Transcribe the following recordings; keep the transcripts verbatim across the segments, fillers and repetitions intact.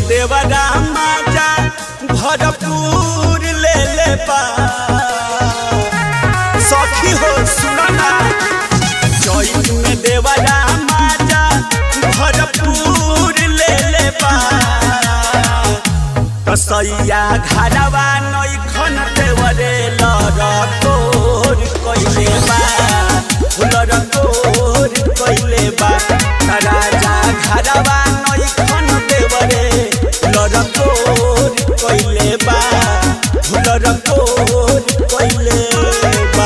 में देवरा माजा भरपूर ले ले बा सखी हो सुना चैत में देवरा माजा भरपूर ले ले बा कसैया घरवा नैखन देवरे लरकोर कइले बा लरकोर कइले बा राजा घरवा नैखन देवरे लरकोर कइले बा लरकोर कइले बा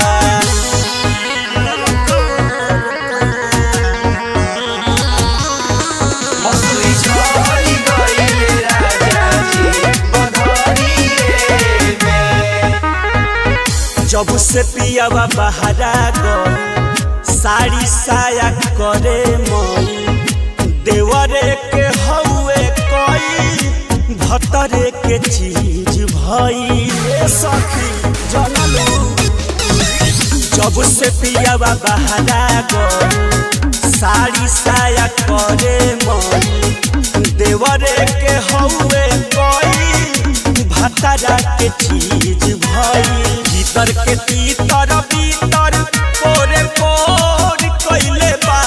मसुरी झरी गइले राजा जी बधरिए में। जब से पियावा बहरा गई साड़ी साया करे मई देवरे के हउए कई भतरे के चीज भई सखी जनलू। जब से पियावा बहरा गई साड़ी साया करे मई देवरे के हउए कई भतरा के चीज भई भीतर के तीतर भीतर कोरे कोर कइले बा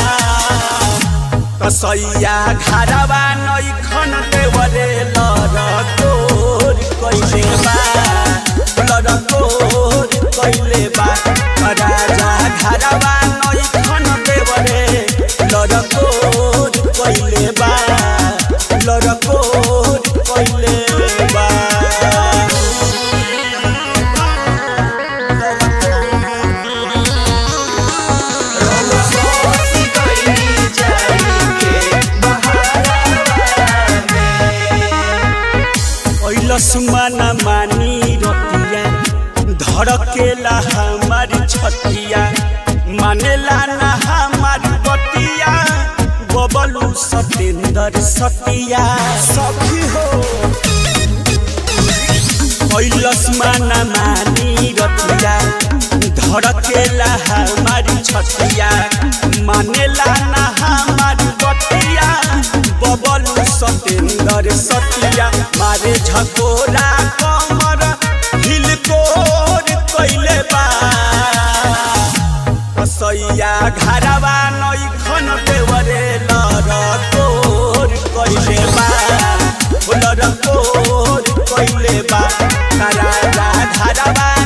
कसैया घरवा नैखन देवरे लरकोर कइले बा लरकोर कइले बा राजा घरवा नैखन देवरे लरकोर कइले बा लरकोर कइले बा। लक्ष्मण मानी रतिया धड़केला हमारी छतिया मानेला ना हमारी बतिया बबलू सतेंद्र सतिया सखी हो लक्ष्मण मानी रतिया धड़केला हमारी छतिया मानेला ना हमारी बतिया बबलू सतेंद्र सतिया मारे झकोरा कमर हिलकोर कइले बा कसैया घरवा नैखन देवरे लरकोर कइले बा लरकोर कइले बा राजा घरवा